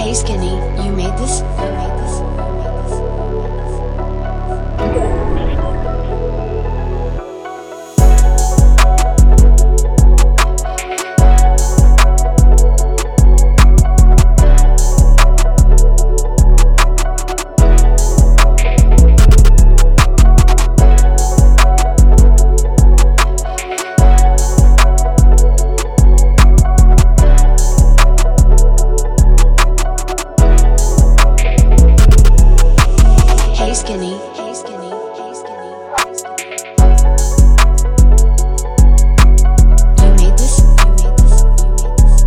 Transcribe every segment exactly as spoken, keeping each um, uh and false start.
Hey Skinny, you made this? You made this? Hey Skinny, hey Skinny, hey Skinny, hey Skinny. You made this? You made this? You made this?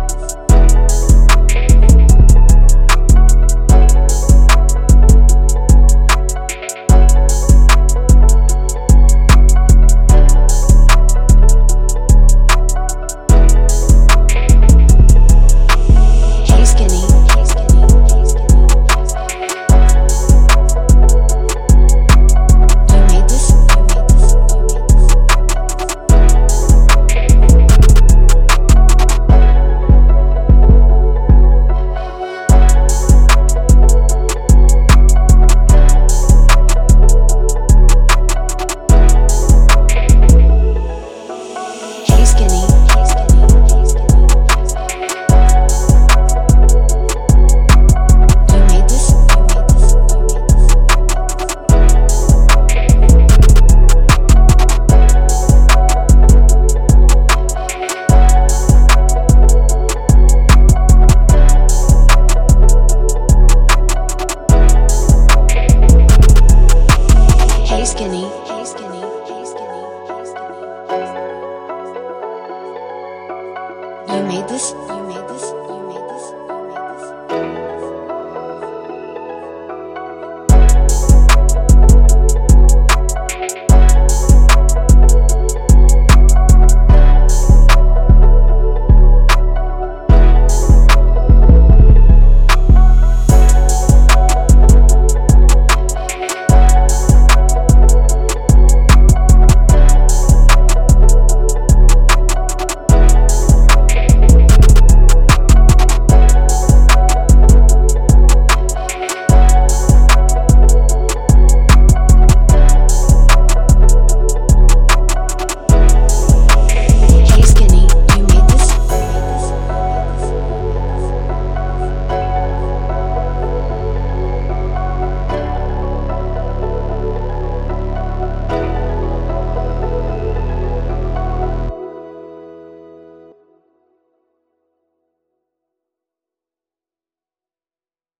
Hey Skinny, hey Skinny, hey Skinny. You made this? You made this? You made this? Hey Skinny, hey Skinny, hey Skinny, hey Skinny. You made this? You made this? You made this? Hey Skinny, hey Skinny, hey Skinny, hey Skinny. You made this? You